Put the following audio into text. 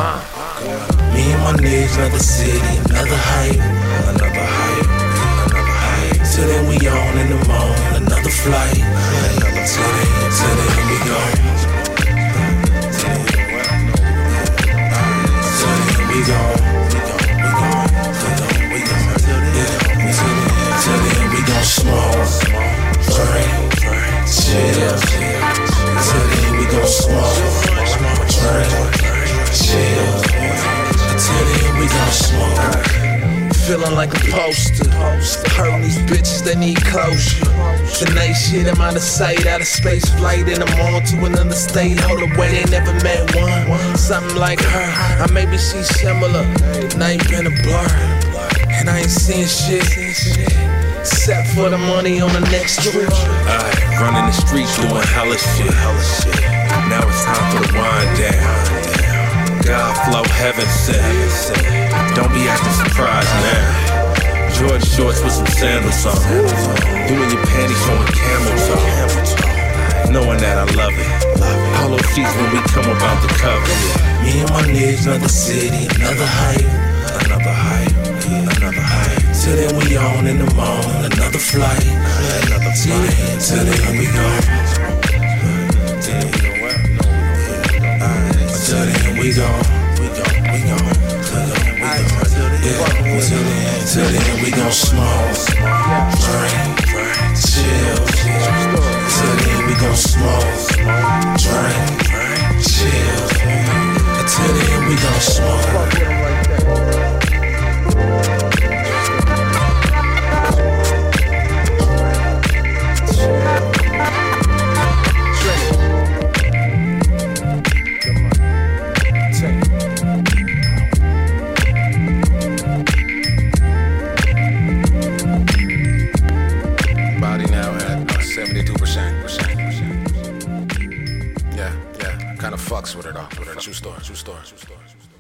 Me and my niggas, another city, another hype, another hype, another hype. Till then we on in the morning, another flight, another flight. Till then we go. Till then we go. Till then we gon' smoke, drink, chill. Till then we gon' smoke, drink, chill. Till then we gon' smoke. Feeling like a poster. Hurting these bitches, they need closure. Tonight shit, I'm out of sight, out of space flight, and I'm on to another state. Hold away, they never met one. Something like her, or maybe she's similar. The night been a blur, and I ain't seeing shit. Except for the money on the next trip. Running the streets doing hella shit. Now it's time for the wind down. God flow, heaven sent. Don't be acting surprised now. George shorts with some sandals on. You and your panties showing camel toe. Knowing that I love it. Hollow sheets when we come about the cover. Me and my niggas, another city, another hype, another hype, another hype. Till then we on in the morning, another flight, another flight. Till then we go. Till then we go. Till then we gon' smoke, drink, chill. Till then we gon' smoke, drink, chill. Till then we gon' smoke. Body now at 72%. Yeah, kinda fucks with it though. True story.